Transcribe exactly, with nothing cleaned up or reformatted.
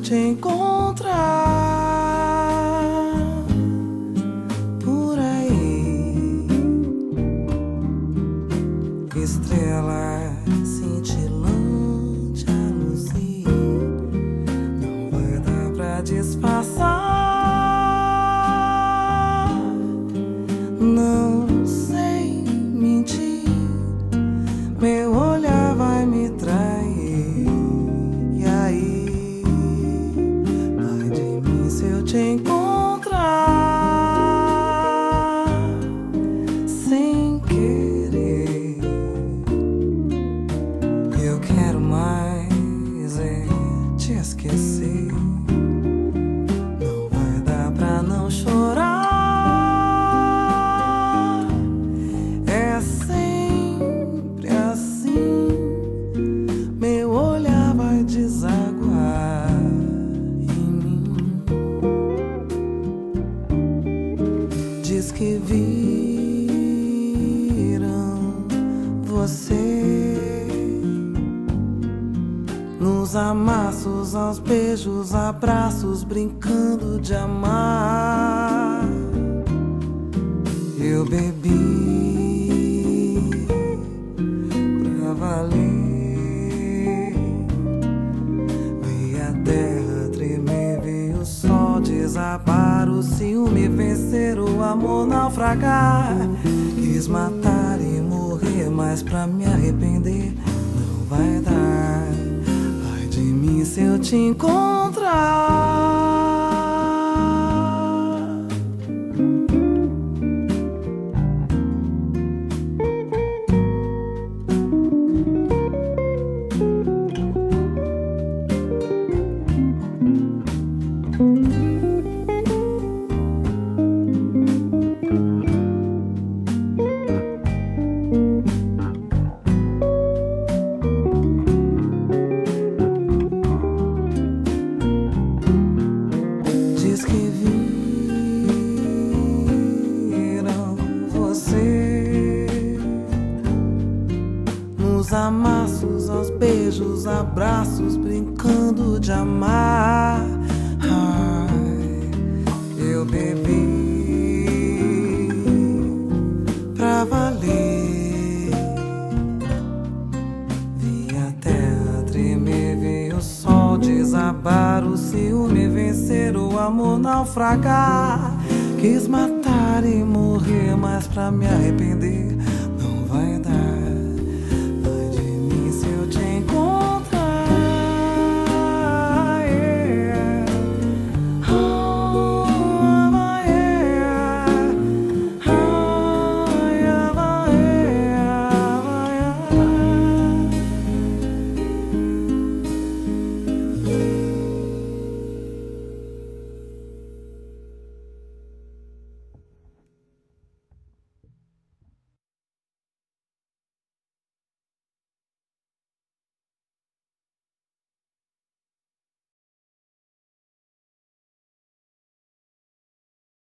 te encontrar por aí. Estrelas cintilante a luzir, não vai dar pra disfarçar. Não sei mentir, meu olhar vai me trair. E aí, ai de mim se eu te encontrar sem querer. Eu quero mais é te esquecer. Não vai dar pra não chorar. É sempre assim, meu olhar vai desaguar em mim. Diz que viram você nos amassos, aos beijos, abraços, brincando de amar. Eu bebi pra valer, vi a terra tremer, vi o sol desabar, o ciúme vencer, o amor naufragar. Quis matar e morrer, mas pra me arrepender não vai dar. Ai de mim se eu te encontrar. Diz que viram você nos amassos, aos beijos, abraços, brincando de amar. Ai, eu bebi pra valer, vi a terra tremer, vi o sol desabar, o ciúme vencer, o amor naufragar. Quis matar e morrer, mas pra me arrepender